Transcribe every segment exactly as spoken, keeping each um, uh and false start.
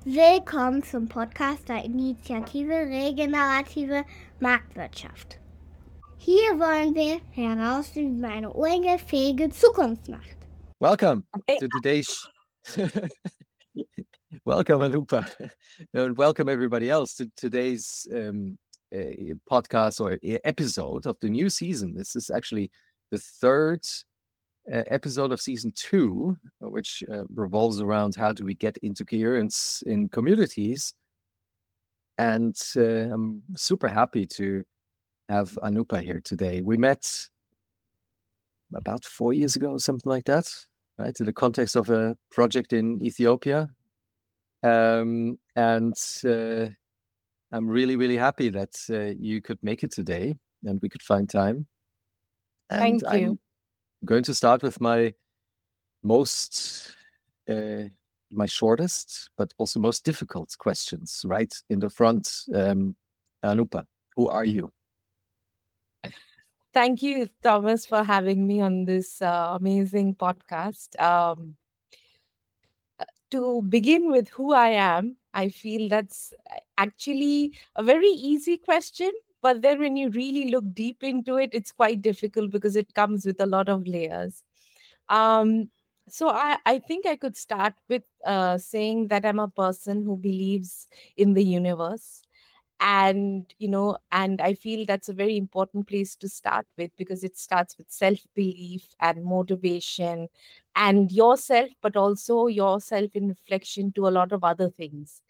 Willkommen zum Podcast der Initiative Regenerative Marktwirtschaft. Hier wollen wir herausfinden, wie man eine umweltfähige Zukunft macht. Welcome Okay. to today's. welcome, Anupa, and welcome everybody else to today's um, uh, podcast or uh, episode of the new season. This is actually the third uh, episode of season two, uh, which uh, revolves around how do we get into coherence in communities. And uh, I'm super happy to have Anupa here today. We met about four years ago, something like that, right? In the context of a project in Ethiopia. Um, and uh, I'm really, really happy that uh, you could make it today and we could find time. And Thank I'm you. going to start with my most, uh, my shortest, but also most difficult questions right in the front. Um, Anupa, who are you? Thank you, Thomas, for having me on this uh, amazing podcast. Um, to begin with who I am, I feel that's actually a very easy question. But then when you really look deep into it, it's quite difficult because it comes with a lot of layers. Um, so I, I think I could start with uh, saying that I'm a person who believes in the universe. And you know and I feel that's a very important place to start with, because it starts with self belief and motivation and yourself, but also yourself in reflection to a lot of other things.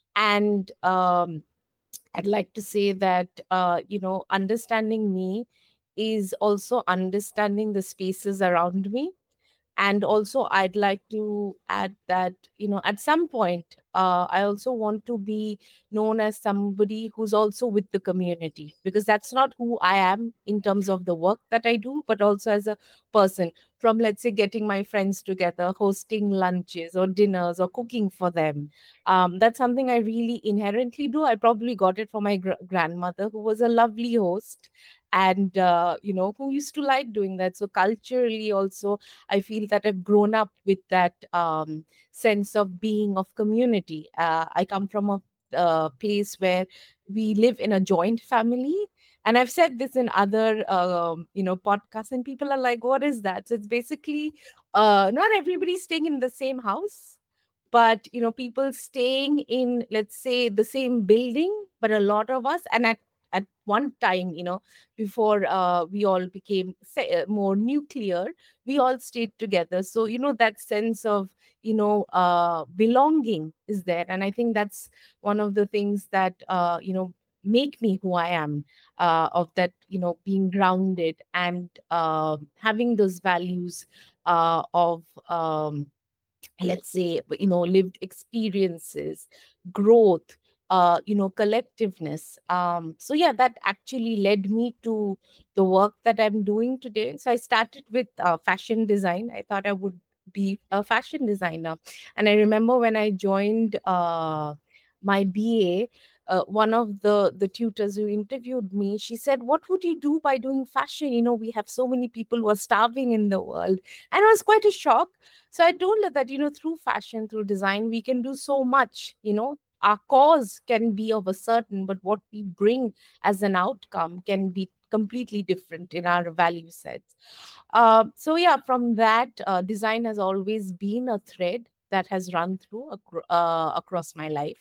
And um, I'd like to say that uh, you know understanding me is also understanding the spaces around me. And also I'd like to add that you know at some point uh, I also want to be known as somebody who's also with the community, because that's not who I am in terms of the work that I do, but also as a person. From, let's say, getting my friends together, hosting lunches or dinners or cooking for them, um, that's something I really inherently do. I probably got it from my gr- grandmother, who was a lovely host, and uh, you know who used to like doing that. So culturally also, I feel that I've grown up with that um, sense of being of community. Uh, I come from a uh, place where we live in a joint family. And I've said this in other, um, you know, podcasts, and people are like, "What is that?" So it's basically uh, not everybody staying in the same house, but you know, people staying in, let's say, the same building, but a lot of us, and at at one time, you know, before uh, we all became say, uh, more nuclear, we all stayed together. So you know that sense of you know uh, belonging is there, and I think that's one of the things that uh, you know make me who I am, uh, of that you know being grounded and uh, having those values uh, of um, let's say, you know lived experiences, growth, uh you know collectiveness. Um so yeah, that actually led me to the work that I'm doing today. So I started with uh, fashion design. I thought I would be a fashion designer. And I remember when I joined uh my BA, uh, one of the the tutors who interviewed me, she said, "What would you do by doing fashion? You know, we have so many people who are starving in the world." And it was quite a shock. So I told her that, you know, through fashion, through design, we can do so much. You know, our cause can be of a certain, but what we bring as an outcome can be completely different in our value sets. Uh, so, yeah, from that, uh, design has always been a thread that has run through acro- uh, across my life.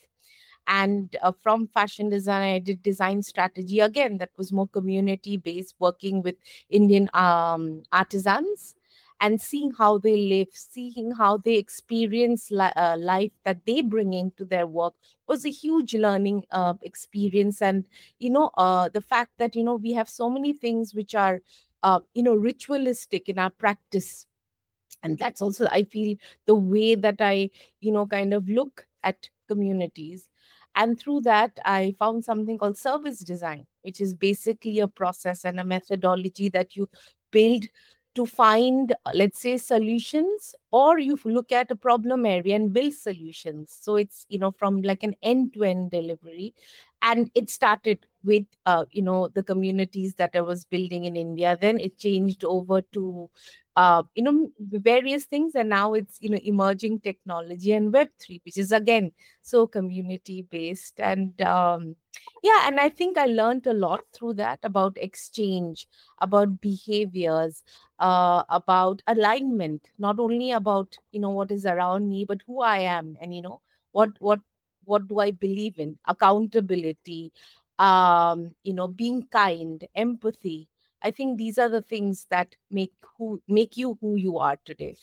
And uh, from fashion design, I did design strategy again, that was more community based, working with Indian um, artisans and seeing how they live, seeing how they experience li- uh, life that they bring into their work was a huge learning uh, experience. And, you know, uh, the fact that, you know, we have so many things which are, uh, you know, ritualistic in our practice. And that's also, I feel, the way that I, you know, kind of look at communities. And through that, I found something called service design, which is basically a process and a methodology that you build to find, uh, let's say, solutions, or you look at a problem area and build solutions. So it's, you know, from like an end to end delivery. And it started with uh, you know the communities that I was building in India. Then it changed over to uh, you know various things, and now it's you know emerging technology and Web three, which is again so community based. And um, yeah, and I think I learned a lot through that about exchange, about behaviors, uh, about alignment, not only about you know what is around me, but who I am, and you know what what what do I believe in, accountability, um you know being kind, empathy. I think these are the things that make who make you who you are today.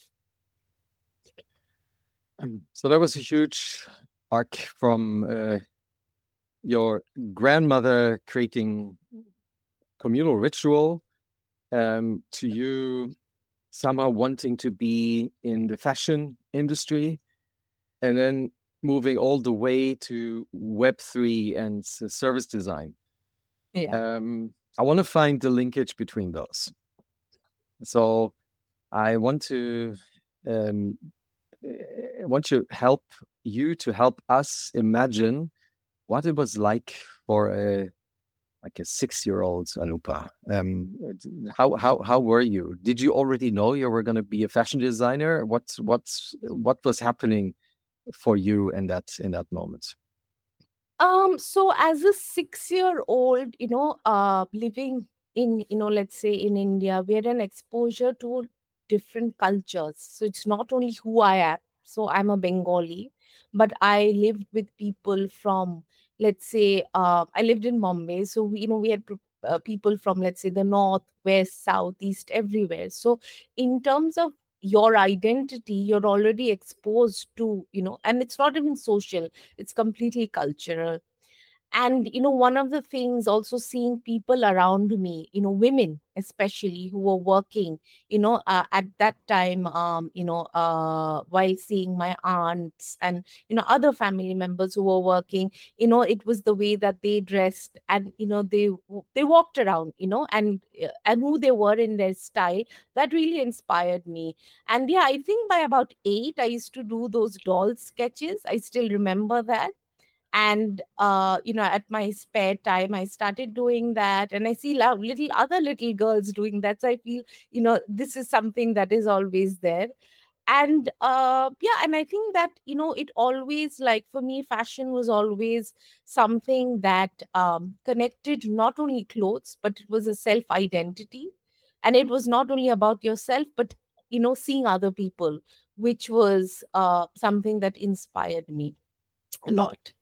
Um, so that was a huge arc from uh, your grandmother creating communal ritual um, to you somehow wanting to be in the fashion industry, and then moving all the way to Web three and s- service design. Yeah. Um, I want to find the linkage between those. So I want to um, I want to help you to help us imagine what it was like for a like a six-year-old Anupa. Um, how how how were you? Did you already know you were going to be a fashion designer? What what's what was happening for you in that in that moment? Um, so as a six-year-old, you know, uh, living in, you know, let's say in India, we had an exposure to different cultures. So it's not only who I am. So I'm a Bengali, but I lived with people from, let's say, uh, I lived in Mumbai. So, we, you know, we had p- uh, people from, let's say, the north, west, south, east, everywhere. So in terms of your identity, you're already exposed to, you know, and it's not even social, it's completely cultural. And you know one of the things, also seeing people around me, you know women especially who were working, you know uh, at that time, um you know uh while seeing my aunts and you know other family members who were working, you know it was the way that they dressed, and you know they w- they walked around, you know and uh, and who they were in their style, that really inspired me. And yeah, I think by about eight I used to do those doll sketches. I still remember that. And uh, you know at my spare time I started doing that, and I see lo- little other little girls doing that, so I feel you know this is something that is always there. And uh, yeah, and I think that you know it always, like for me, fashion was always something that um, connected not only clothes, but it was a self identity. And it was not only about yourself, but you know seeing other people, which was uh, something that inspired me a lot.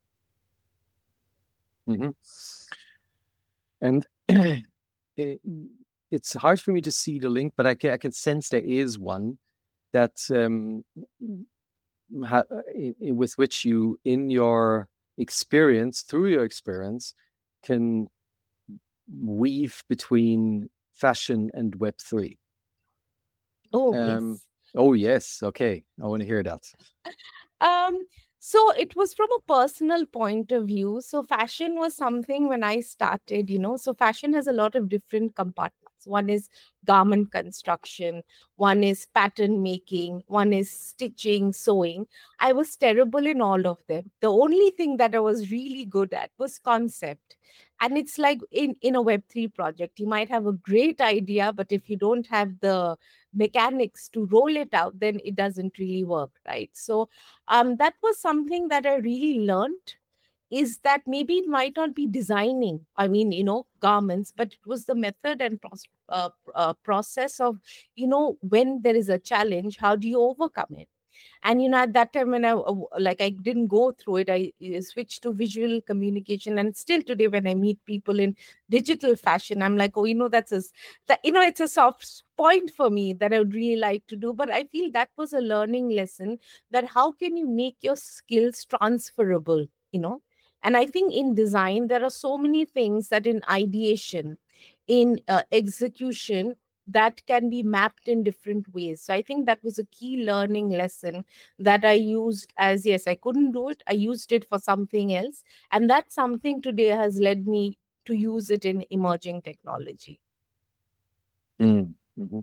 Mhm. And it, it's hard for me to see the link, but I can I can sense there is one that um, ha, i- i- with which you, in your experience, through your experience, can weave between fashion and Web three. Oh, Um, yes. oh yes, okay, I want to hear that. Um, so it was from a personal point of view. So fashion was something when I started, you know, so fashion has a lot of different compartments. One is garment construction, one is pattern making, one is stitching, sewing. I was terrible in all of them. The only thing that I was really good at was concept. And it's like in, in a Web three project, you might have a great idea, but if you don't have the mechanics to roll it out, then it doesn't really work, right? So um, that was something that I really learned, is that maybe it might not be designing, I mean, you know, garments, but it was the method and pros- uh, uh, process of, you know, when there is a challenge, how do you overcome it? And you know at that time when I uh, like I didn't go through it, I uh, switched to visual communication. And still today when I meet people in digital fashion, I'm like, oh, you know that's a s- that you know it's a soft point for me that I would really like to do. But I feel that was a learning lesson, that how can you make your skills transferable, you know and I think in design there are so many things that in ideation, in uh, execution, that can be mapped in different ways. So I think that was a key learning lesson that I used. As yes, I couldn't do it, I used it for something else. And that something today has led me to use it in emerging technology. Mm, mhm.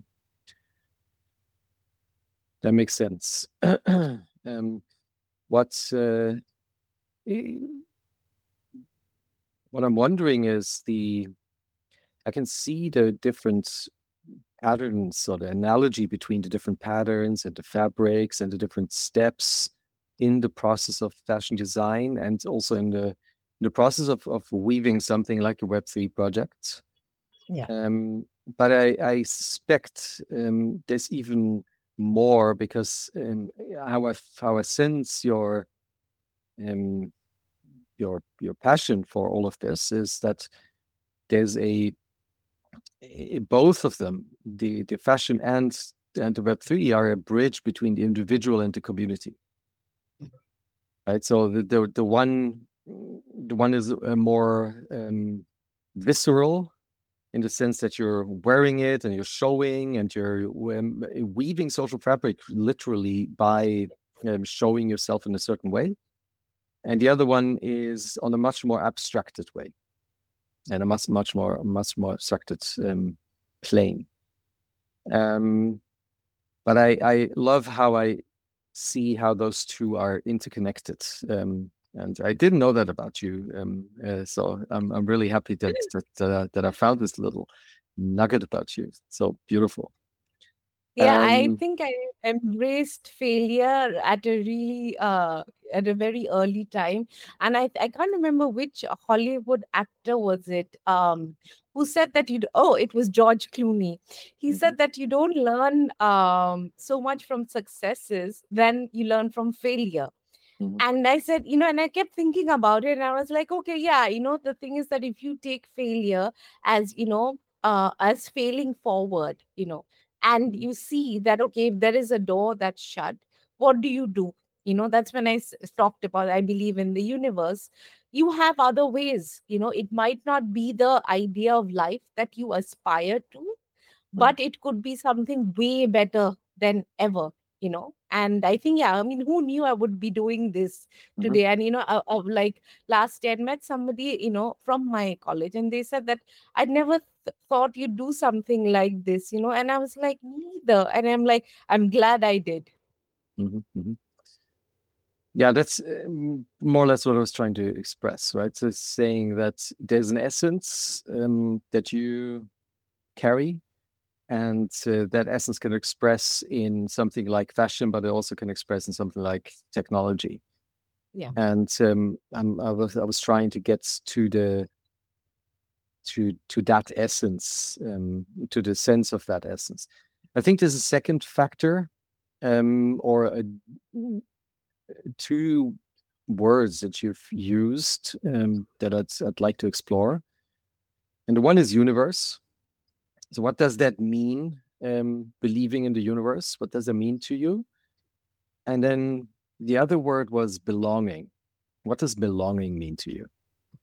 That makes sense. um, what's uh, i- what I'm wondering is the I can see the different patterns or the analogy between the different patterns and the fabrics and the different steps in the process of fashion design, and also in the in the process of, of weaving something like a Web three project. Yeah. Um, but I, I suspect um, there's even more, because um, how I how I sense your um, your your passion for all of this is that there's a i- both of them, the the fashion and and the Web three, are a bridge between the individual and the community, right? So the the, the one the one is a more um, visceral, in the sense that you're wearing it and you're showing and you're um, weaving social fabric literally by um, showing yourself in a certain way. And the other one is on a much more abstracted way, and a much much more much more abstracted um, plane. Um, but I I love how I see how those two are interconnected. Um, and I didn't know that about you. Um, uh, so I'm I'm really happy that that uh, that I found this little nugget about you. So beautiful. Yeah, I Um, think I embraced failure at a really uh at a very early time. And I I can't remember which Hollywood actor was it um who said that you oh, it was George Clooney. He mhm, said that you don't learn um so much from successes than you learn from failure. mhm, And I said, you know, and I kept thinking about it, and I was like, okay, yeah, you know, the thing is that if you take failure as, you know, uh, as failing forward, you know, and mhm, you see that, okay, if there is a door that's shut, what do you do? You know, that's when I s- talked about, I believe in the universe. You have other ways, you know, it might not be the idea of life that you aspire to, mhm, but it could be something way better than ever, you know. And I think, yeah, I mean, who knew I would be doing this mhm, today? And you know, I, I, like last year I met somebody, you know, from my college, and they said that I never th- thought you'd do something like this, you know. And I was like, neither. And I'm like, I'm glad I did. mhm, mhm. Yeah, that's um, more or less what I was trying to express, right? So it's saying that there's an essence um, that you carry, and uh, that essence can express in something like fashion, but it also can express in something like technology. Yeah. And um, I'm, I was I was trying to get to the to to that essence, um, to the sense of that essence. I think there's a second factor, um, or a, two words that you've used, um, that I'd, I'd like to explore. And the one is universe. So what does that mean? Um, believing in the universe, what does that mean to you? And then the other word was belonging. What does belonging mean to you?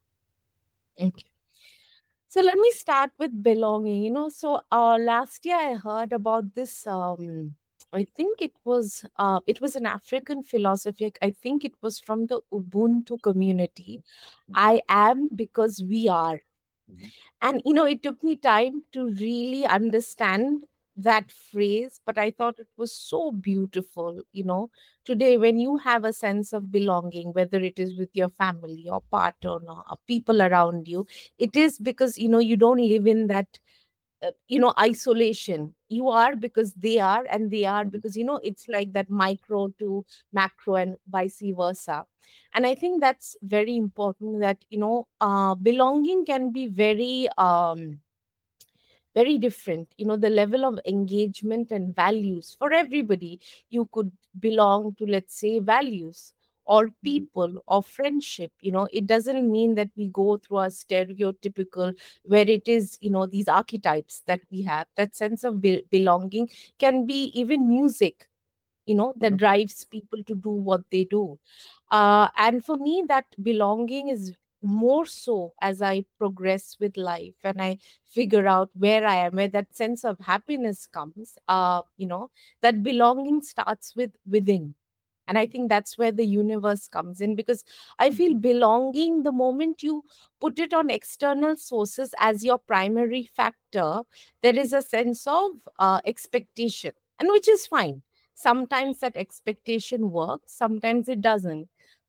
Okay. So let me start with belonging. You know, so uh, last year I heard about this. Um, I think it was uh, it was an African philosophy. I think it was from the Ubuntu community. I am because we are. Mhm, And, you know, it took me time to really understand that phrase, but I thought it was so beautiful. You know, today, when you have a sense of belonging, whether it is with your family or partner or people around you, it is because, you know, you don't live in that uh, you know, isolation. You are because they are, and they are mhm, because, you know, it's like that micro to macro and vice versa. And I think that's very important, that, you know, uh, belonging can be very um very different. You know, the level of engagement and values for everybody. You could belong to, let's say, values or mhm, people or friendship. You know, it doesn't mean that we go through a stereotypical, where it is, you know, these archetypes that we have. That sense of be- belonging can be even music, you know, that mhm, drives people to do what they do. Uh, and for me, that belonging is more so as I progress with life and I figure out where I am, where that sense of happiness comes. Uh, you know, that belonging starts with within. And I think that's where the universe comes in, because I feel mhm, belonging, the moment you put it on external sources as your primary factor, there is a sense of uh, expectation, and which is fine. Sometimes that expectation works, sometimes it doesn't.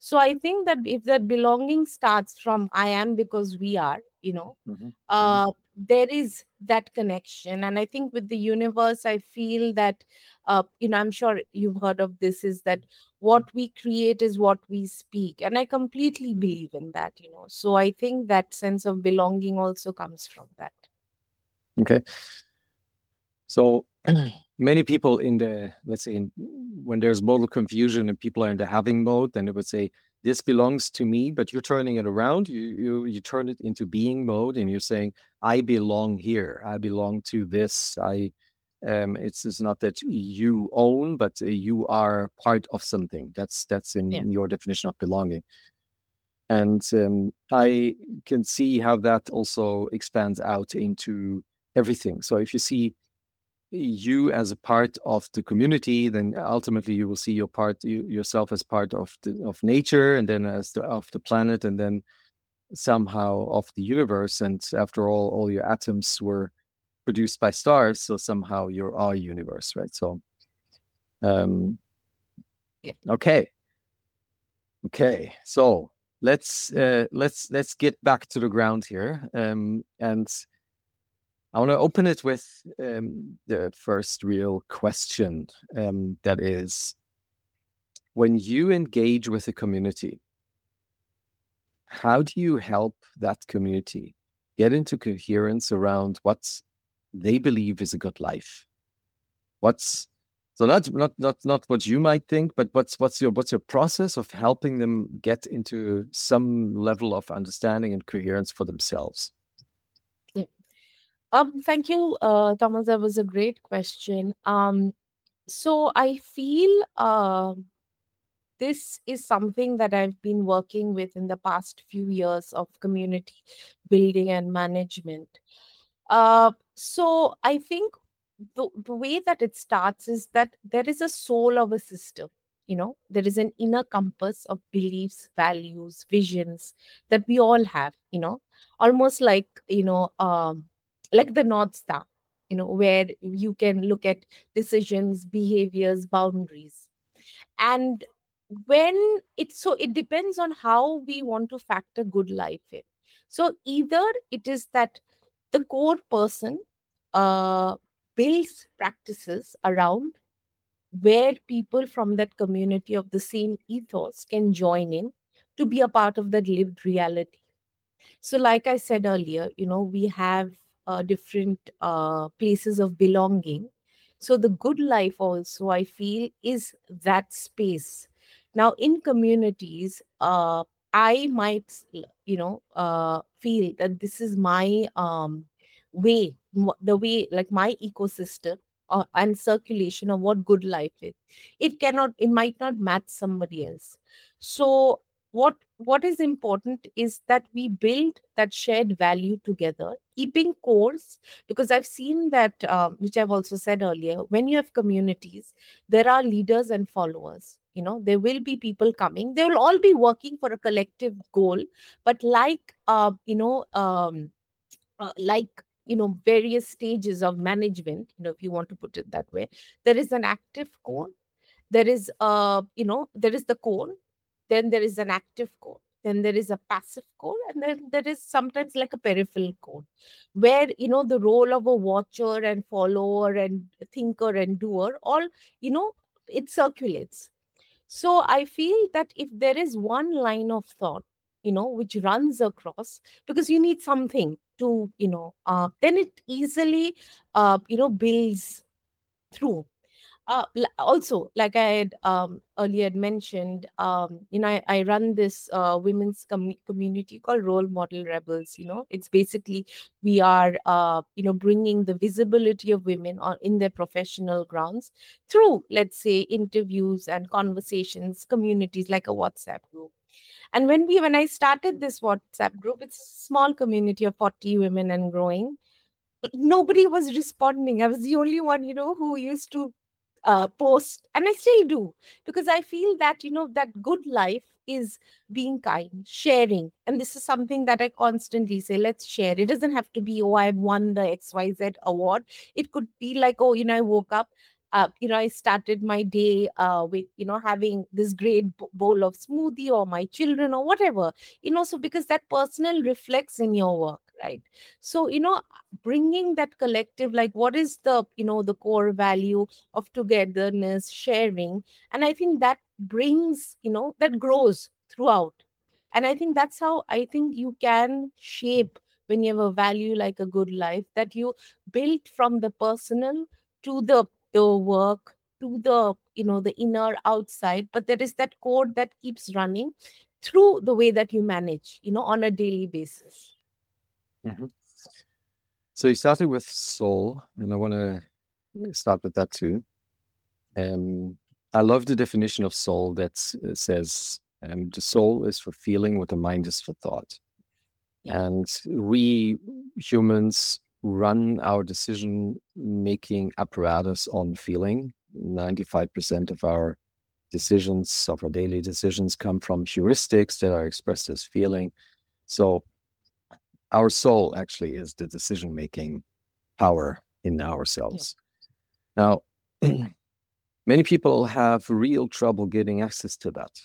So I think that if that belonging starts from I am because we are, you know, Mm-hmm. uh, there is that connection. And I think with the universe, I feel that, uh, you know, I'm sure you've heard of this, is that what we create is what we speak. And I completely believe in that, you know. So I think that sense of belonging also comes from that. Okay. So many people in the, let's say, in, when there's modal confusion and people are in the having mode, then they would say, this belongs to me, but you're turning it around. You, you, you turn it into being mode and you're saying, I belong here. I belong to this. I, um, it's, it's not that you own, but uh, you are part of something. That's, that's in Yeah. your definition of belonging. And um, I can see how that also expands out into everything. So if you see you as a part of the community, then ultimately you will see your part you, yourself as part of the, of nature, and then as the, of the planet, and then somehow of the universe. And after all, all your atoms were produced by stars, so somehow you're our universe, right? So, um, Yeah. okay, okay. So let's uh, let's let's get back to the ground here, um, and I want to open it with um, the first real question, um, that is, when you engage with a community, how do you help that community get into coherence around what they believe is a good life? What's so not not not not what you might think, but what's what's your what's your process of helping them get into some level of understanding and coherence for themselves? Yeah. Um, thank you, uh, Thomas. That was a great question. Um, so I feel uh, this is something that I've been working with in the past few years of community building and management. Uh, so I think the, the way that it starts is that there is a soul of a system. You know, there is an inner compass of beliefs, values, visions that we all have, you know, almost like, you know, um, like the North Star, you know, where you can look at decisions, behaviors, boundaries. And when it's so, it depends on how we want to factor good life in. So either it is that the core person uh, builds practices around where people from that community of the same ethos can join in to be a part of that lived reality. So, like I said earlier, you know, we have uh, different uh, places of belonging. So, the good life also, I feel, is that space. Now, in communities, uh, I might, you know, uh, feel that this is my um, way, m- the way, like my ecosystem uh, and circulation of what good life is. It cannot, it might not match somebody else. So, what what is important is that we build that shared value together, keeping course, because I've seen that, uh, which I've also said earlier, when you have communities, there are leaders and followers. You know, there will be people coming, they will all be working for a collective goal. But like, uh, you know um, uh, like, you know, various stages of management, you know, if you want to put it that way, there is an active core, there is uh you know there is the core, then there is an active core, then there is a passive core, and then there is sometimes like a peripheral core, where, you know, the role of a watcher and follower and thinker and doer, all, you know, it circulates. So I feel that if there is one line of thought, you know, which runs across, because you need something to, you know, uh, then it easily, uh, you know, builds through. Uh, l- also, like I had um, earlier had mentioned, um, you know, I, I run this uh, women's com- community called Role Model Rebels. You know, it's basically we are, uh, you know, bringing the visibility of women on in their professional grounds through, let's say, interviews and conversations, communities like a WhatsApp group. And when we, when I started this WhatsApp group, it's a small community of forty women and growing. Nobody was responding. I was the only one, you know, who used to uh, post, and I still do, because I feel that, you know, that good life is being kind, sharing. And this is something that I constantly say, let's share. It doesn't have to be, oh, I won the X Y Z award. It could be like, oh, you know, I woke up, uh, you know, I started my day uh, with, you know, having this great b- bowl of smoothie, or my children, or whatever, you know, so because that personal reflects in your work, right? So, you know, bringing that collective, like what is the, you know, the core value of togetherness, sharing. And I think that brings, you know, that grows throughout. And I think that's how I think you can shape, when you have a value like a good life, that you build from the personal to the, the work, to the, you know, the inner outside, but there is that code that keeps running through the way that you manage, you know, on a daily basis. Mhm. So you started with soul, and I want to start with that too. Um, I love the definition of soul that s- uh, says um, the soul is for feeling what the mind is for thought. Yeah. And we humans run our decision making apparatus on feeling. ninety-five percent of our decisions, of our daily decisions, come from heuristics that are expressed as feeling. So our soul actually is the decision making power in Yeah. ourselves. Now, many people have real trouble getting access to that.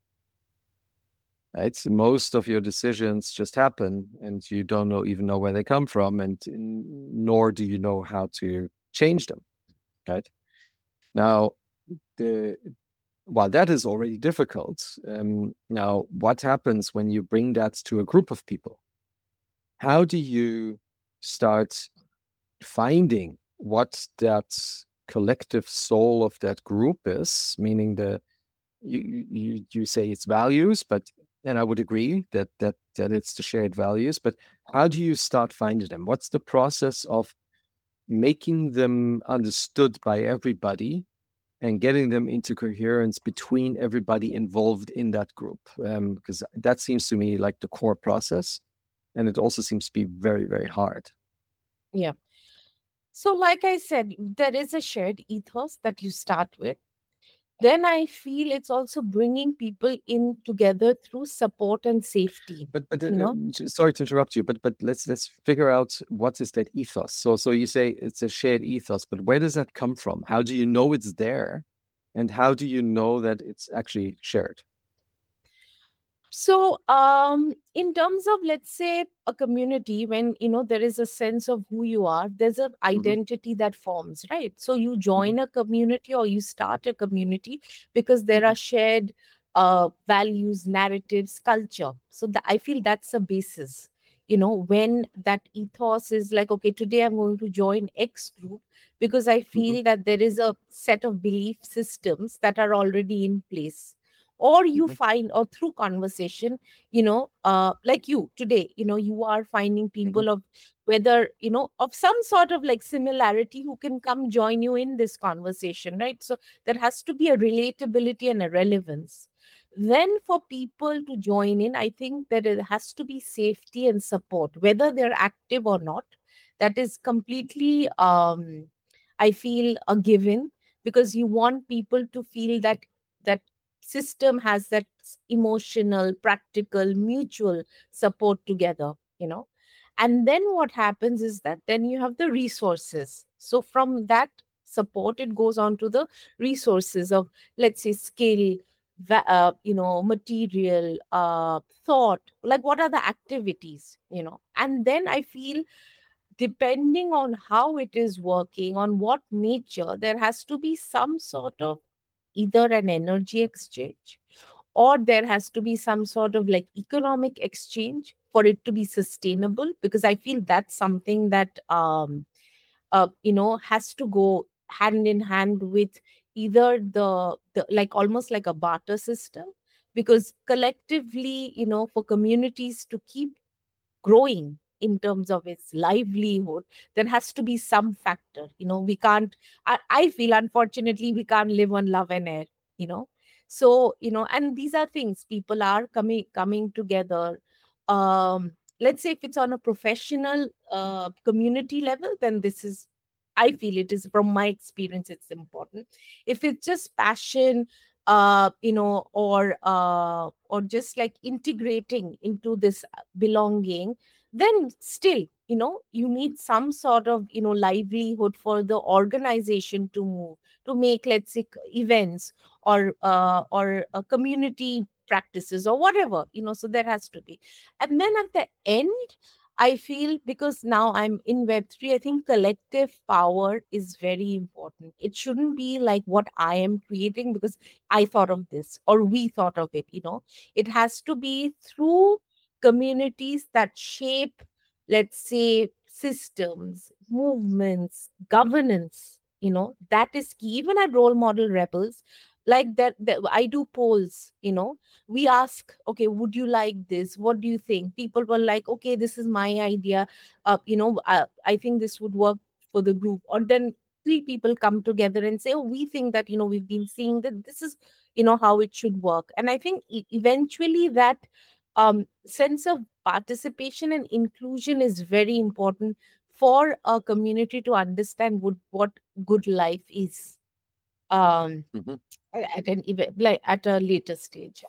Right? So most of your decisions just happen, and you don't know even know where they come from, and n- nor do you know how to change them. Right? Now, the while that is already difficult, um, now what happens when you bring that to a group of people? How do you start finding what that collective soul of that group is? Meaning the you you you say it's values, but and I would agree that that that it's the shared values. But how do you start finding them? What's the process of making them understood by everybody and getting them into coherence between everybody involved in that group? Um, because that seems to me like the core process, and it also seems to be very, very hard. Yeah. So, like I said, there is a shared ethos that you start with. Then I feel it's also bringing people in together through support and safety. But but uh, You uh, know, j- sorry to interrupt you, but but let's let's figure out what is that ethos. So so you say it's a shared ethos, but where does that come from? How do you know it's there, and how do you know that it's actually shared? so um, in terms of, let's say, a community, when, you know, there is a sense of who you are, there's an Hmm. identity that forms, right? So you Hmm. join a community, or you start a community because there Hmm. are shared uh, values, narratives, culture. So that, I feel that's a basis. You know, when that ethos is like, okay, today I'm going to join X group because I Hmm. feel that there is a set of belief systems that are already in place. Or you Hmm. find, or through conversation, you know, uh, like you today, you know, you are finding Hmm. people of, whether, you know, of some sort of like similarity, who can come join you in this conversation, right? So there has to be a relatability and a relevance. Then for people to join in, I think that it has to be safety and support, whether they're active or not. That is completely, um I feel, a given, because you want people to feel that that system has that emotional, practical, mutual support together, you know. And then what happens is that then you have the resources. So from that support, it goes on to the resources of, let's say, skill, va- uh, you know, material, uh, thought, like what are the activities, you know. And then I feel, depending on how it is working, on what nature, there has to be some sort of either an energy exchange, or there has to be some sort of like economic exchange for it to be sustainable, because I feel that's something that um uh, you know, has to go hand in hand with either the, the like almost like a barter system, because collectively, you know, for communities to keep growing in terms of its livelihood, there has to be some factor. You know, we can't, I, I feel, unfortunately, we can't live on love and air, you know. So, you know, and these are things people are coming coming together. Um, let's say if it's on a professional uh, community level, then this is, I feel it is, from my experience, it's important. If it's just passion, uh you know, or uh or just like integrating into this belonging, then still, you know, you need some sort of, you know, livelihood for the organization to move, to make, let's say, c- events or uh, or uh, community practices or whatever, you know. So there has to be. And then at the end, I feel, because now I'm in Web three, I think collective power is very important. It shouldn't be like what I am creating because I thought of this or we thought of it, you know. It has to be through communities that shape, let's say, systems, movements, governance, you know. That is key. Even at Role Model Rebels, like that, that I do polls, you know. We ask, okay, would you like this? What do you think? People were like, okay, this is my idea. Uh, you know, uh, I think this would work for the group. Or then three people come together and say, oh, we think that, you know, we've been seeing that this is, you know, how it should work. And I think e- eventually that um, sense of participation and inclusion is very important for a community to understand what, what good life is, um, Mhm. at an event, like at a later stage.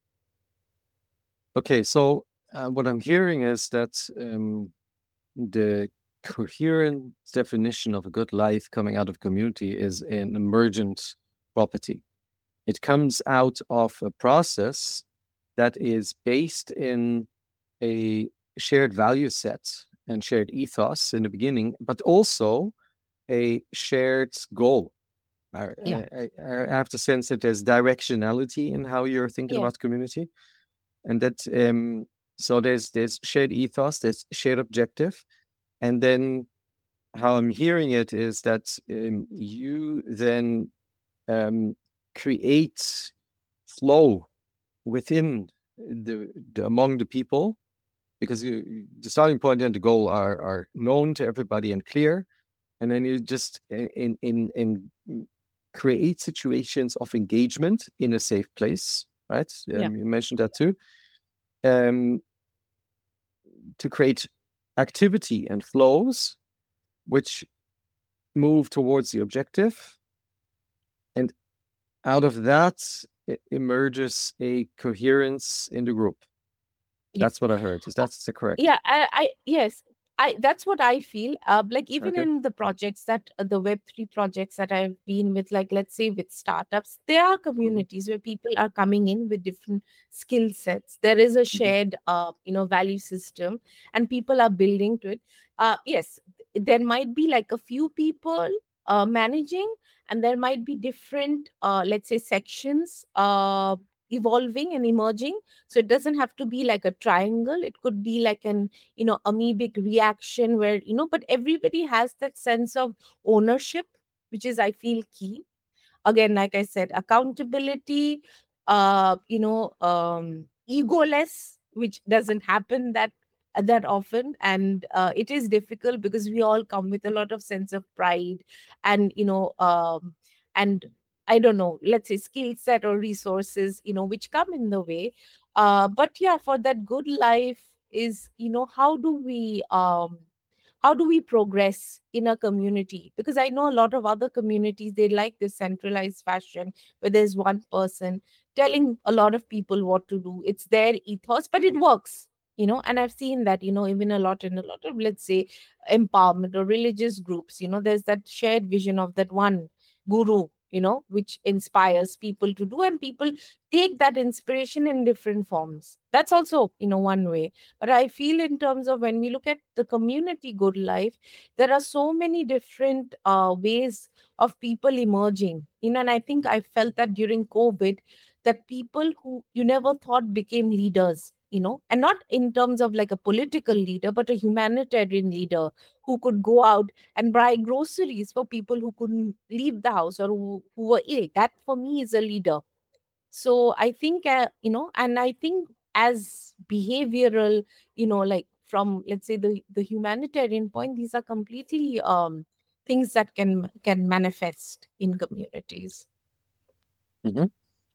Okay, so uh, what I'm hearing is that um, the coherent definition of a good life coming out of community is an emergent property. It comes out of a process that is based in a shared value set and shared ethos in the beginning, but also a shared goal. I, Yeah, I, I I have the sense that there's directionality in how you're thinking yeah, about community, and that um, so there's there's shared ethos, there's shared objective, and then how I'm hearing it is that um, you then um, create flow within the, the among the people, because you, the starting point and the goal are are known to everybody and clear, and then you just in in in create situations of engagement in a safe place, right? yeah, Um, you mentioned that too. Um, to create activity and flows which move towards the objective, and out of that it emerges a coherence in the group. yeah. That's what I heard. Is that correct? Yeah, I, I yes, I that's what I feel. Uh, like even Okay. in the projects that uh, the Web three projects that I've been with, like let's say with startups, there are Mhm. communities where people are coming in with different skill sets. There is a Mhm. shared, uh, you know, value system, and people are building to it. Uh, yes, there might be like a few people uh, managing, and there might be different, uh, let's say, sections uh, evolving and emerging. So it doesn't have to be like a triangle. It could be like an, you know, amoebic reaction where, you know, but everybody has that sense of ownership, which is, I feel, key. Again, like I said, accountability, uh, you know, um, egoless, which doesn't happen that that often. And uh, it is difficult because we all come with a lot of sense of pride and, you know, um, and I don't know, let's say skill set or resources, you know, which come in the way. Uh, but yeah, for that good life is, you know, how do we um how do we progress in a community? Because I know a lot of other communities, they like this centralized fashion where there's one person telling a lot of people what to do. It's their ethos, but it works, you know. And I've seen that, you know, even a lot in a lot of, let's say, empowerment or religious groups, you know, there's that shared vision of that one guru, you know, which inspires people to do, and people take that inspiration in different forms. That's also, you know, one way. But I feel in terms of when we look at the community good life, there are so many different uh, ways of people emerging. You know, and I think I felt that during COVID, that people who you never thought became leaders, you know, and not in terms of like a political leader, but a humanitarian leader who could go out and buy groceries for people who couldn't leave the house or who, who were ill. That for me is a leader. So I think, uh, you know, and I think as behavioral, you know, like from, let's say, the the humanitarian point, these are completely um things that can can manifest in communities. Mhm.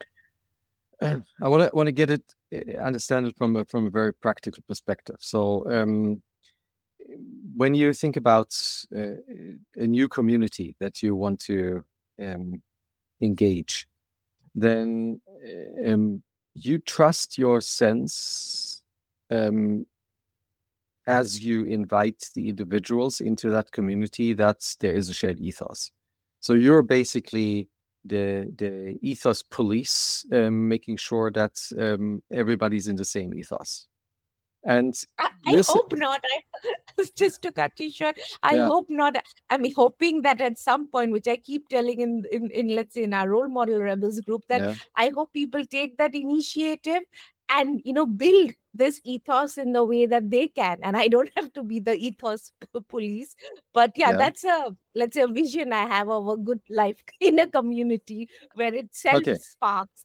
Uh, I want to want to get it, uh, understand it from a from a very practical perspective. So, um, when you think about uh, a new community that you want to um, engage, then uh, um, you trust your sense um, as you invite the individuals into that community that there is a shared ethos. So you're basically the the ethos police, um, making sure that um, everybody's in the same ethos. And I, I this, hope not. I, just to cut you short, I yeah, hope not. I'm hoping that at some point, which I keep telling in, in, in let's say in our role model rebels group, that yeah, I hope people take that initiative and you know build this ethos in the way that they can. And I don't have to be the ethos p- police, but yeah, yeah. that's a let's say a vision I have of a good life in a community where it self Okay. sparks.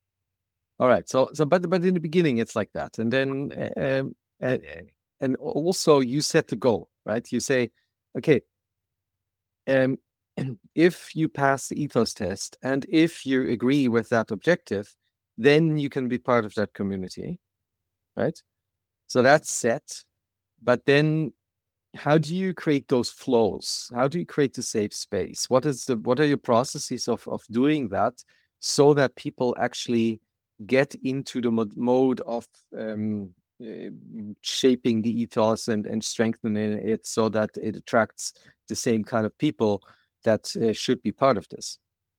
All right. So, so, but, but in the beginning, it's like that, and then, uh, um, uh, and also you set the goal, right? You say, okay, um, if you pass the ethos test, and if you agree with that objective, then you can be part of that community, right? So that's set. But then, how do you create those flows? How do you create the safe space? What is the what are your processes of of doing that so that people actually get into the mod- mode of um, uh, shaping the ethos and and strengthening it so that it attracts the same kind of people that uh, should be part of this?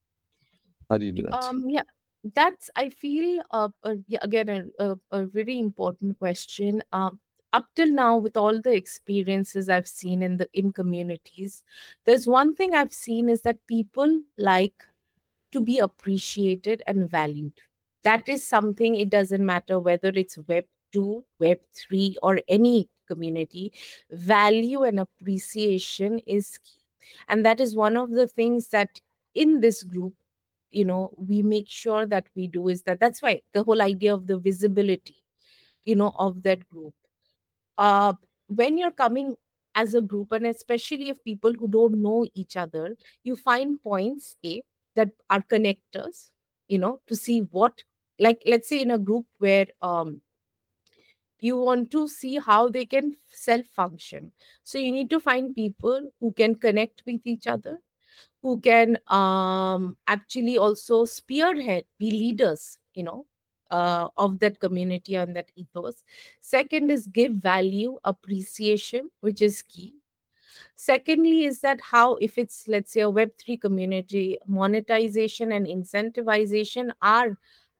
How do you do that? Um, yeah, that's I feel uh, uh yeah, again a, a, a very important question. Um, up till now, with all the experiences I've seen in the in communities, there's one thing I've seen is that people like to be appreciated and valued. That is something. It doesn't matter whether it's Web two, Web three, or any community. Value and appreciation is key, and that is one of the things that in this group you know we make sure that we do is that that's why the whole idea of the visibility you know of that group uh when you're coming as a group, and especially if people who don't know each other, you find points a that are connectors, you know to see what, like let's say in a group where um you want to see how they can self function, so you need to find people who can connect with each other, who can um, actually also spearhead, be leaders, you know, uh, of that community and that ethos. Second is give value, appreciation, which is key. Secondly, is that how, if it's, let's say, a Web three community, monetization and incentivization are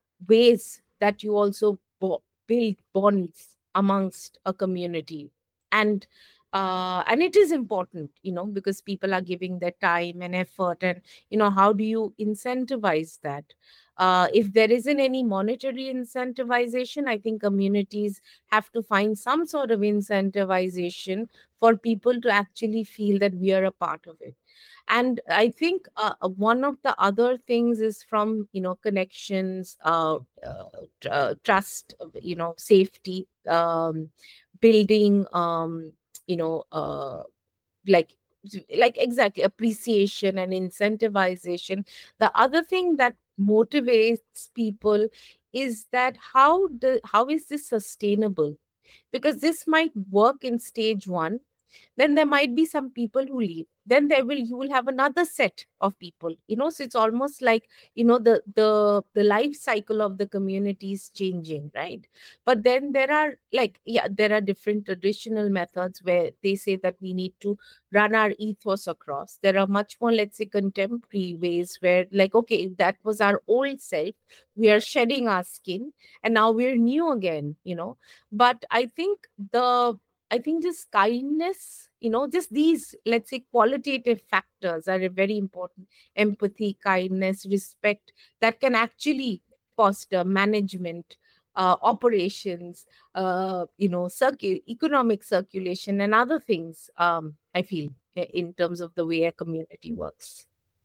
ways that you also bo- build bonds amongst a community. And uh, and it is important, you know because people are giving their time and effort, and you know how do you incentivize that? Uh, if there isn't any monetary incentivization, I think communities have to find some sort of incentivization for people to actually feel that we are a part of it. And I think uh, uh, one of the other things is from you know connections, uh, uh, tr- uh, trust, uh, you know safety, um, building, um, you know uh, like like exactly appreciation and incentivization. The other thing that motivates people is that how the how is this sustainable? Because this might work in stage one, then there might be some people who leave, then there will you will have another set of people, you know so it's almost like you know the the the life cycle of the community is changing, right? But then there are, like, yeah, there are different traditional methods where they say that we need to run our ethos across. There are much more, let's say, contemporary ways where, like, okay, that was our old self, we are shedding our skin and now we're new again, you know but I think the I think just kindness, you know, just these, let's say, qualitative factors are very important. Empathy, kindness, respect, that can actually foster management, uh, operations, uh, you know, circu- economic circulation, and other things, um, I feel, i- in terms of the way a community works.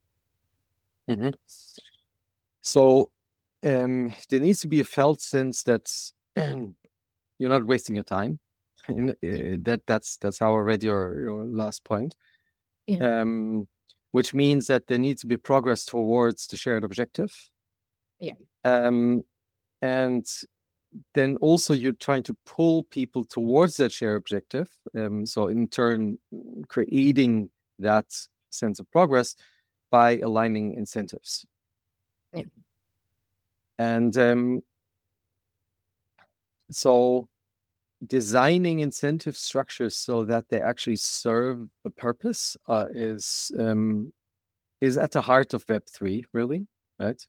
Mhm. So um, there needs to be a felt sense that you're not wasting your time. And, uh, that that's that's how I read your your last point. Yeah. Um, which means that there needs to be progress towards the shared objective. Yeah. Um, and then also you're trying to pull people towards that shared objective. Um, so in turn, creating that sense of progress by aligning incentives. Yeah. And um, so designing incentive structures so that they actually serve a purpose uh, is um, is at the heart of Web three, really, right?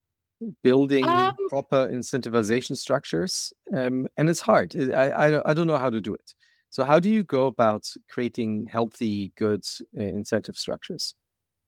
Building Um, proper incentivization structures, um, and it's hard. I, I I don't know how to do it. So how do you go about creating healthy, good uh, incentive structures?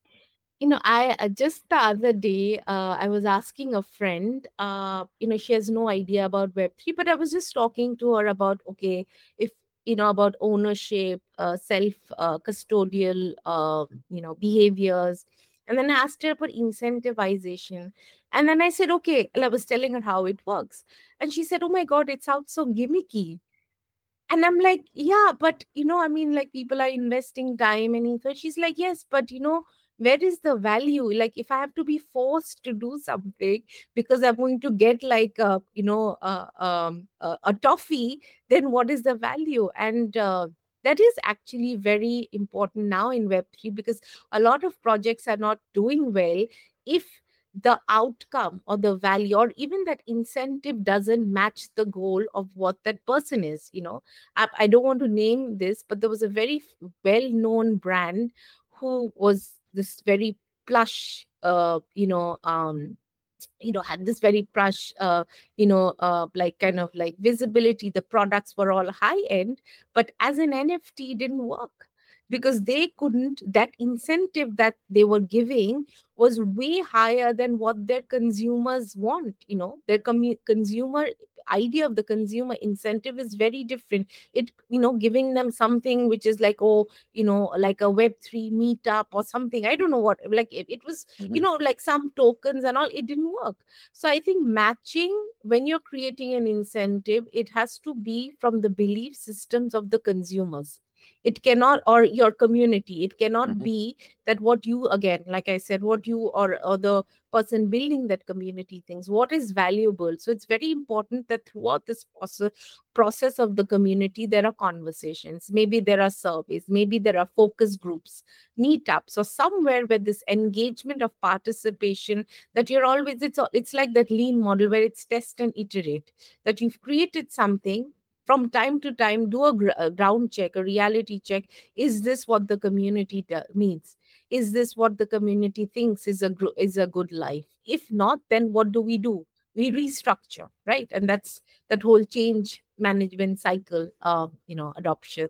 you know, I uh, just the other day, uh, I was asking a friend, uh, you know, she has no idea about Web three, but I was just talking to her about, okay, if, you know, about ownership, uh, self uh, custodial, uh, you know, behaviors. And then I asked her about incentivization. And then I said, okay, and I was telling her how it works. And she said, oh my God, it sounds so gimmicky. And I'm like, yeah, but you know, I mean, like people are investing time and effort. She's like, yes, but you know, where is the value? Like, if I have to be forced to do something because I'm going to get like, a, you know, uh, um, a, a toffee, then what is the value? And uh, that is actually very important now in Web three because a lot of projects are not doing well if the outcome or the value or even that incentive doesn't match the goal of what that person is, you know. I, I don't want to name this, but there was a very well known brand who was this very plush, uh, you know, um, you know, had this very plush, uh, you know, uh, like kind of like visibility. The products were all high end, but as an N F T, didn't work because they couldn't. That incentive that they were giving was way higher than what their consumers want. You know, their commu- consumer idea of the consumer incentive is very different. It, you know, giving them something which is like, oh, you know, like a web three meetup or something, I don't know what, like it, it was, you Mhm. know, like some tokens and all, it didn't work. So I think matching, when you're creating an incentive, it has to be from the belief systems of the consumers. It cannot, or your community, it cannot Mhm. be that what you, again, like I said, what you or, or the person building that community thinks, what is valuable. So it's very important that throughout this process process of the community, there are conversations, maybe there are surveys, maybe there are focus groups, meetups, or somewhere where this engagement of participation, that you're always, it's a- it's like that lean model where it's test and iterate, that you've created something, from time to time do a, gr- a ground check, a reality check. Is this what the community do- needs? Is this what the community thinks is a gr- is a good life? If not, then what do we do? We restructure, right? And that's that whole change management cycle, uh, you know, adoption.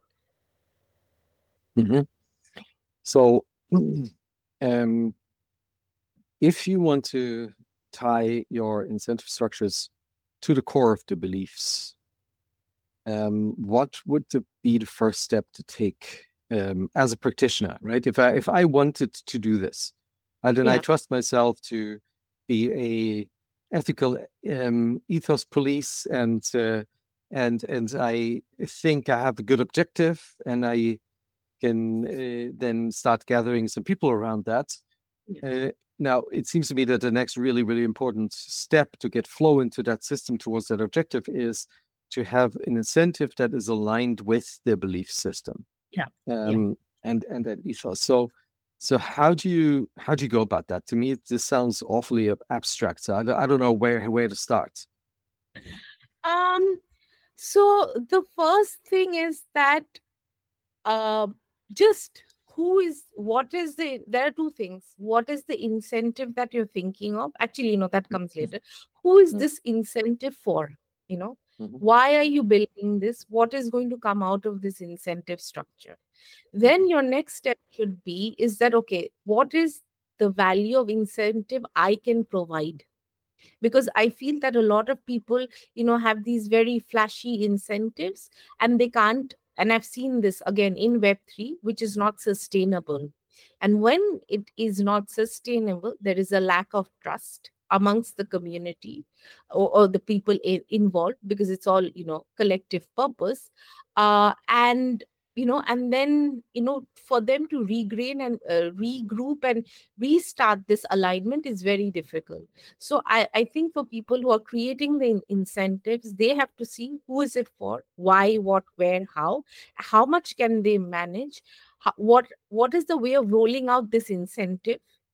Mhm. So, um, if you want to tie your incentive structures to the core of the beliefs, um, what would the, be the first step to take um, as a practitioner, right? If I if I wanted to do this, and then I Yeah. trust myself to be a ethical um, ethos police, and uh, and and I think I have a good objective, and I can uh, then start gathering some people around that. Yeah. Uh, now, it seems to me that the next really, really important step to get flow into that system towards that objective is to have an incentive that is aligned with the belief system, Yeah. Yeah. um, and and that ethos. So, so how do you how do you go about that? To me, this sounds awfully ab- abstract. So I, don't- I don't know where where to start. Um, so the first thing is that uh, just who is, what is the, there are two things. What is the incentive that you're thinking of? Actually, you know, that comes later. Who is this incentive for? You know, Mhm. why are you building this? What is going to come out of this incentive structure? Then your next step should be is that, okay, what is the value of incentive I can provide? Because I feel that a lot of people, you know, have these very flashy incentives and they can't, and I've seen this again in web three, which is not sustainable. And when it is not sustainable, there is a lack of trust amongst the community, or, or the people i- involved, because it's all, you know, collective purpose. Uh, and you know, and then, you know, for them to regain and uh, regroup and restart this alignment is very difficult. So I, I think for people who are creating the in- incentives, they have to see who is it for, why, what, where, how, how much can they manage, how, what what is the way of rolling out this incentive,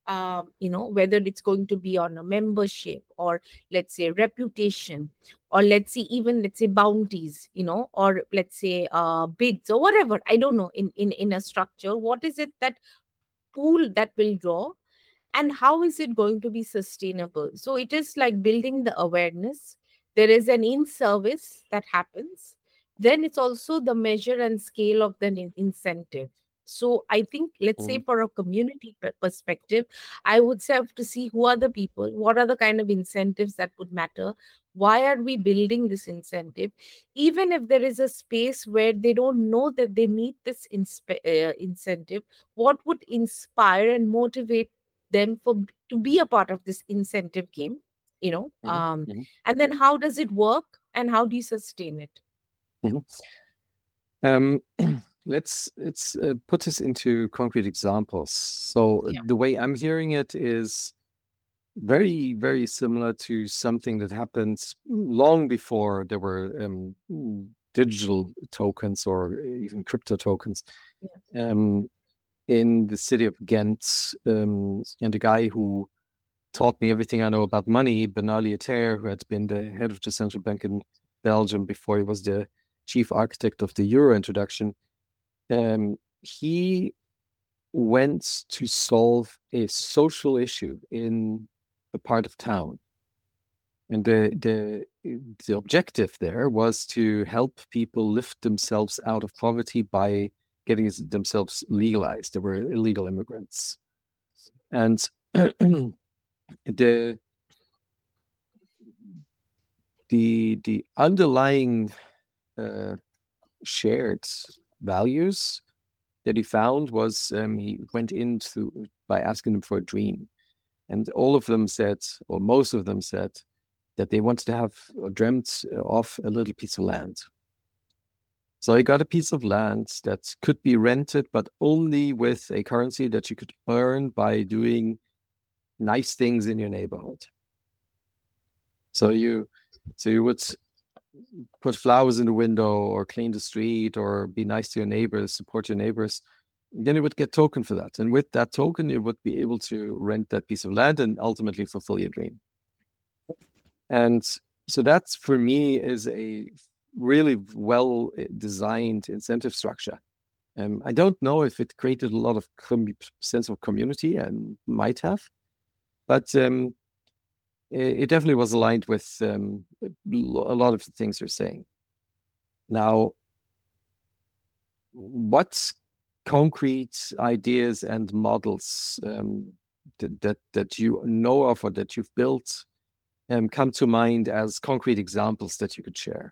um, you know, whether it's going to be on a membership, or let's say reputation, or let's say even let's say bounties, you know, or let's say uh, bids or whatever. I don't know, in in in a structure, what is it that pool that will draw, and how is it going to be sustainable? So it is like building the awareness. There is an in service that happens, then it's also the measure and scale of the in- incentive. So I think, let's say Mhm, for a community per- perspective, I would say I have to see who are the people, what are the kind of incentives that would matter, why are we building this incentive. Even if there is a space where they don't know that they need this inspe- uh, incentive, what would inspire and motivate them for to be a part of this incentive game, you know mhm, um mhm, and then how does it work and how do you sustain it? mhm. Um, let's let's uh, put this into concrete examples. So Yeah. the way I'm hearing it is very, very similar to something that happened long before there were um, mm, digital tokens or even crypto tokens. Yeah. Um, in the city of Ghent, um, and the guy who taught me everything I know about money, Bernard Lietaer, who had been the head of the central bank in Belgium before he was the chief architect of the euro introduction. Um, he went to solve a social issue in a part of town. And the, the the objective there was to help people lift themselves out of poverty by getting themselves legalized. They were illegal immigrants. And the the the underlying uh, shared values that he found was um, he went into by asking them for a dream. And all of them said, or most of them said, that they wanted to have or dreamt of a little piece of land. So he got a piece of land that could be rented, but only with a currency that you could earn by doing nice things in your neighborhood. So you, so you would put flowers in the window or clean the street or be nice to your neighbors, support your neighbors. Then you would get token for that. And with that token, you would be able to rent that piece of land and ultimately fulfill your dream. And so that's for me is a really well designed incentive structure. Um, I don't know if it created a lot of com- sense of community and might have, but um, it, it definitely was aligned with um, a lot of the things you're saying. Now, what concrete ideas and models um, that, that that you know of or that you've built um, come to mind as concrete examples that you could share?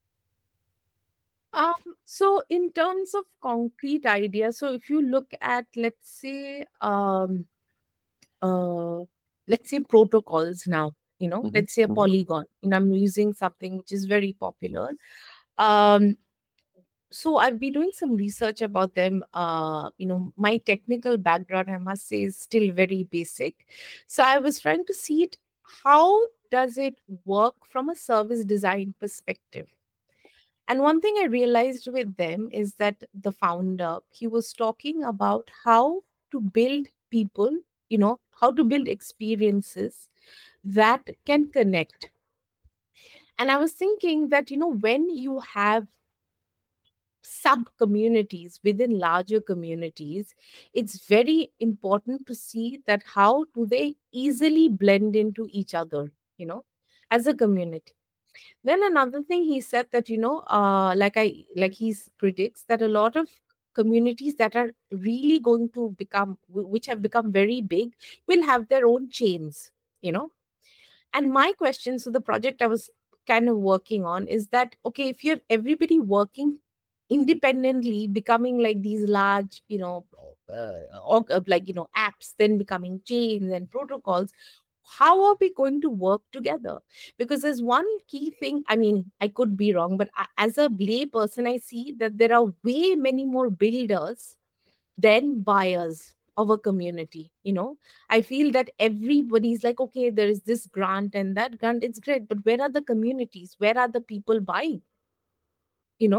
um so in terms of concrete ideas, so if you look at, let's say, um uh let's say protocols now, you know Hmm. let's say a Hmm. Polygon, and I'm using something which is very popular. um so I've been doing some research about them. Uh, you know, my technical background, I must say, is still very basic. So I was trying to see it. How does it work from a service design perspective? And one thing I realized with them is that the founder, he was talking about how to build people, you know, how to build experiences that can connect. And I was thinking that, you know, when you have sub communities within larger communities, it's very important to see that how do they easily blend into each other, you know as a community. Then another thing he said that, you know uh like I like he predicts that a lot of communities that are really going to become wh- which have become very big will have their own chains, you know and my question, so the project I was kind of working on is that, okay, if you're everybody working independently, becoming like these large, you know, uh, org- uh, like, you know, apps, then becoming chains and protocols, how are we going to work together? Because there's one key thing. I mean, I could be wrong, but a- as a lay person, I see that there are way many more builders than buyers of a community. you know I feel that everybody's like, okay, there is this grant and that grant, it's great, but where are the communities, where are the people buying? you know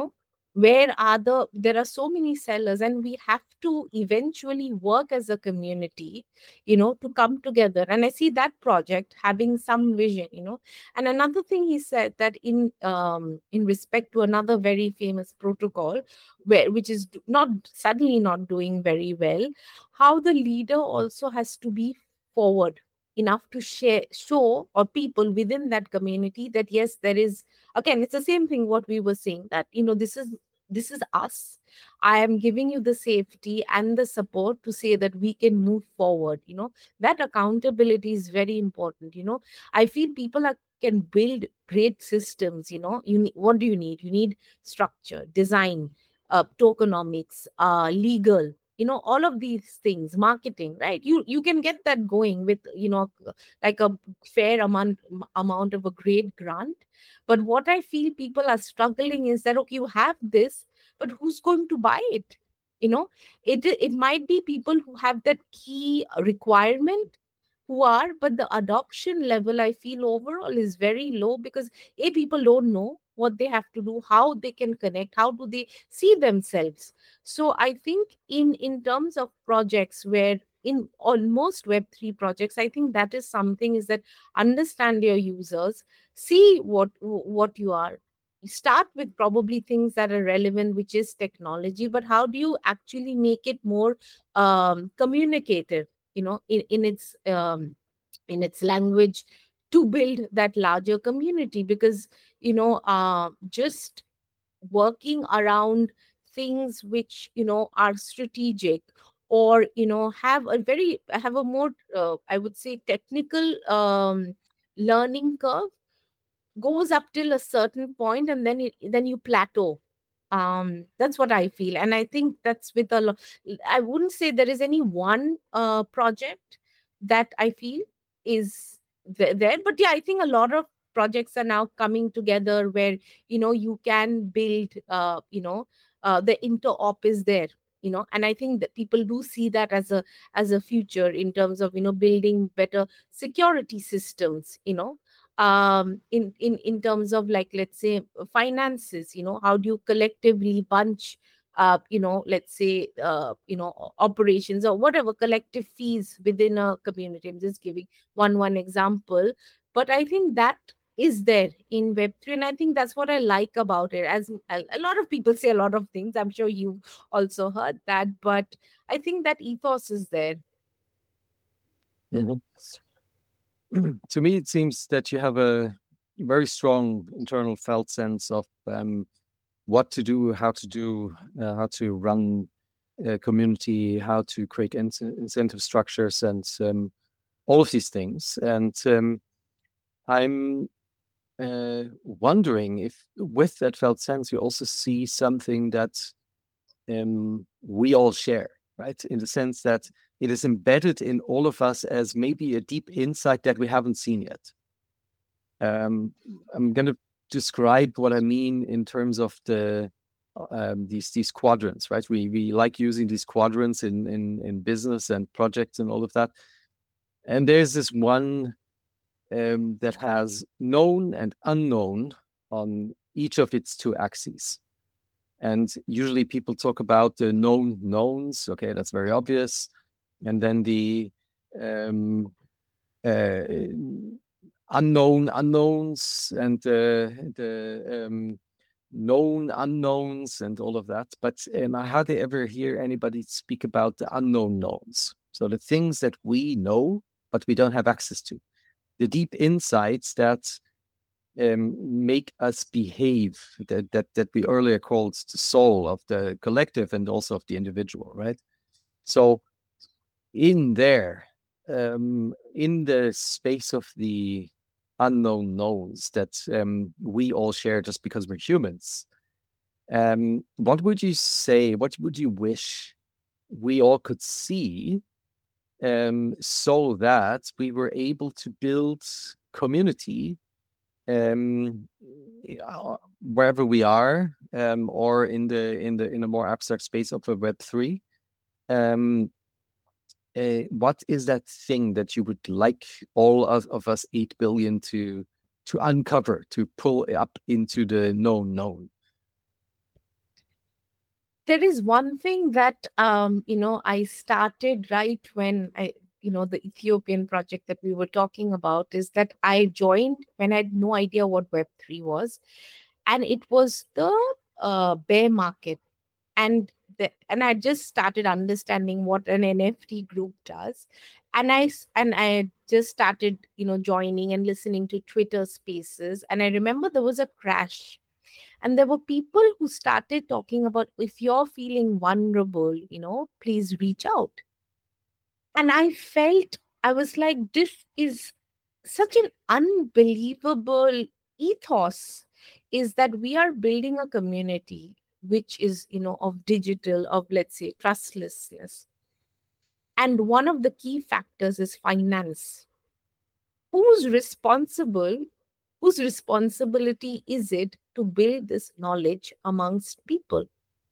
Where are the there are so many sellers, and we have to eventually work as a community, you know to come together. And I see that project having some vision, you know and another thing he said, that in um in respect to another very famous protocol, where which is d- not suddenly not doing very well, how the leader also has to be forward enough to share show, or people within that community, that yes, there is, again, it's the same thing what we were saying, that you know this is this is us. I am giving you the safety and the support to say that we can move forward. You know, that accountability is very important. You know, I feel people are, can build great systems. You know, you need, what do you need? You need structure, design, uh, tokenomics, uh, legal. You know, all of these things, marketing, right? You you can get that going with you know like a fair amount amount of a great grant. But what I feel people are struggling is that, okay, you have this, but who's going to buy it? You know, it it might be people who have that key requirement who are, but the adoption level I feel overall is very low, because a people don't know what they have to do, how they can connect, how do they see themselves. So I think in in terms of projects, where in almost web three projects, I think that is something, is that understand your users, see what what you are, start with probably things that are relevant, which is technology, but how do you actually make it more um, communicative, you know in, in its um, in its language, to build that larger community. Because you know uh, just working around things which you know are strategic, or you know have a very have a more uh, I would say technical um, learning curve, goes up till a certain point, and then it, then you plateau. Um that's what I feel, and I think that's with a lot. I wouldn't say there is any one uh project that I feel is th- there, but yeah, I think a lot of projects are now coming together, where you know you can build uh you know uh, the interop is there, you know and I think that people do see that as a as a future, in terms of you know building better security systems, you know um in in in terms of, like, let's say, finances. You know how do you collectively bunch uh you know let's say uh you know o- operations, or whatever, collective fees within a community. I'm just giving one one example, but I think that is there in web three, and I think that's what I like about it. As a, a lot of people say a lot of things, I'm sure you've also heard that, but I think that ethos is there. Mhm. To me, it seems that you have a very strong internal felt sense of um, what to do, how to do, uh, how to run a community, how to create in- incentive structures, and um, all of these things. And um, I'm uh, wondering if, with that felt sense, you also see something that um, we all share, right? In the sense that it is embedded in all of us as maybe a deep insight that we haven't seen yet. Um, I'm going to describe what I mean in terms of the um, these these quadrants, right? We we like using these quadrants in in in business and projects and all of that. And there's this one um, that has known and unknown on each of its two axes. And usually people talk about the known knowns. Okay, that's very obvious. And then the um, uh, unknown unknowns and uh, the um, known unknowns and all of that. But um, I hardly ever hear anybody speak about the unknown knowns. So the things that we know, but we don't have access to. The deep insights that um, make us behave, that, that that we earlier called the soul of the collective and also of the individual, right? So in there, um, in the space of the unknown knowns that um, we all share just because we're humans, um, what would you say, what would you wish we all could see um, so that we were able to build community um, uh, wherever we are, um, or in the in the in a more abstract space of a Web three? Um, uh, what is that thing that you would like all of, of us eight billion to to uncover, to pull up into the known known? There is one thing that um, you know I started right when I you know the Ethiopian project that we were talking about is that I joined when I had no idea what Web three was, and it was the uh, bear market, and the, and I just started understanding what an N F T group does, and I s- and I just started you know joining and listening to Twitter Spaces, and I remember there was a crash, and there were people who started talking about, if you're feeling vulnerable, you know please reach out. And I felt, I was like, this is such an unbelievable ethos, is that we are building a community which is you know of digital, of, let's say, trustlessness, and one of the key factors is finance. Who's responsible, whose responsibility is it to build this knowledge amongst people?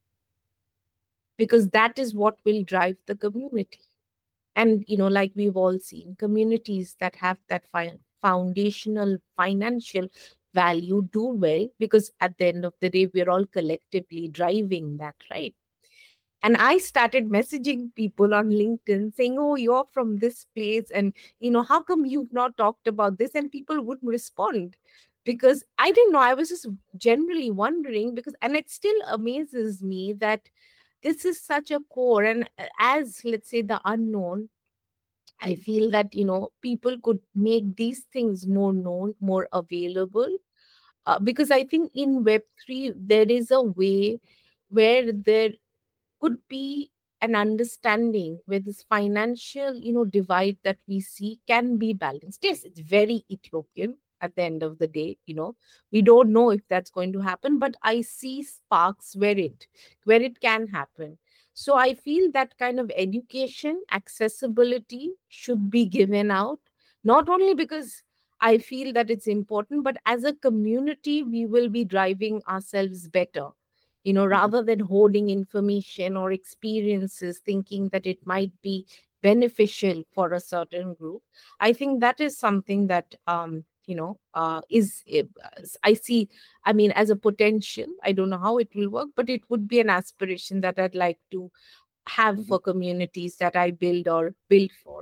Because that is what will drive the community. And you know like we've all seen, communities that have that fi- foundational financial value do well, because at the end of the day we're all collectively driving that, right? And I started messaging people on LinkedIn saying, oh, you're from this place, and you know how come you've not talked about this? And people wouldn't respond, because I didn't know. I was just generally wondering, because, and it still amazes me that this is such a core. And uh, as, let's say, the unknown, I feel that you know people could make these things more known, more available, uh, because I think in Web three there is a way where there could be an understanding where this financial you know divide that we see can be balanced. Yes, it's very Ethiopian at the end of the day. You know, we don't know if that's going to happen, but I see sparks where it where it can happen. So I feel that kind of education, accessibility should be given out, not only because I feel that it's important, but as a community, we will be driving ourselves better, you know, Mhm. rather than holding information or experiences thinking that it might be beneficial for a certain group. I think that is something that, um, you know, uh, is, eh, I see, I mean, as a potential. I don't know how it will work, but it would be an aspiration that I'd like to have Mhm. for communities that I build or build for.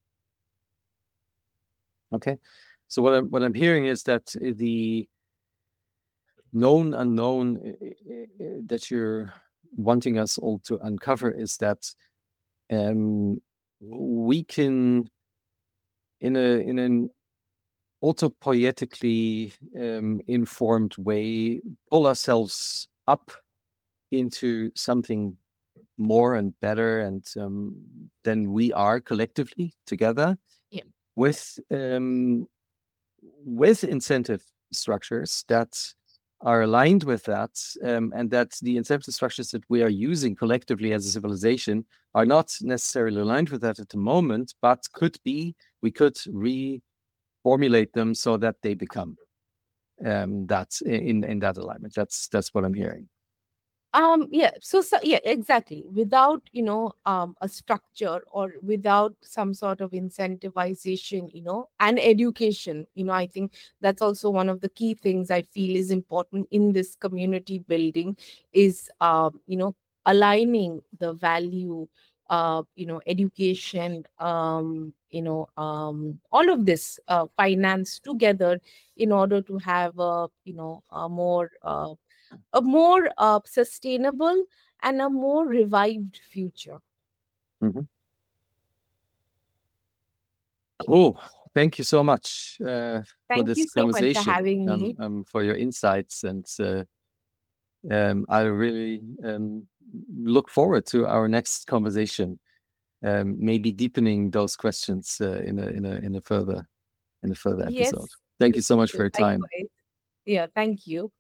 Okay. So what I'm what I'm hearing is that uh, the known unknown uh, uh, uh, that you're wanting us all to uncover is that um, we can, in a in an autopoietically um, informed way, pull ourselves up into something more and better and um, than we are collectively together Yeah. with um, with incentive structures that are aligned with that, um, and that the incentive structures that we are using collectively as a civilization are not necessarily aligned with that at the moment, but could be. We could reformulate them so that they become um, that in in that alignment. That's that's what I'm hearing. Um yeah, so, so yeah, exactly, without you know um a structure, or without some sort of incentivization, you know and education, you know I think that's also one of the key things I feel is important in this community building, is um you know aligning the value, uh you know education, um you know um all of this, uh, finance together, in order to have a you know a more uh, a more uh, sustainable and a more revived future. Mhm. Cool. Thank you so much uh, for Thank this you so much for conversation, having um, me. um, for your insights, and uh, um, I really um, look forward to our next conversation. Um, maybe deepening those questions uh, in a in a in a further in a further episode. Yes, Thank you so much for your time. likewise. Yeah, thank you.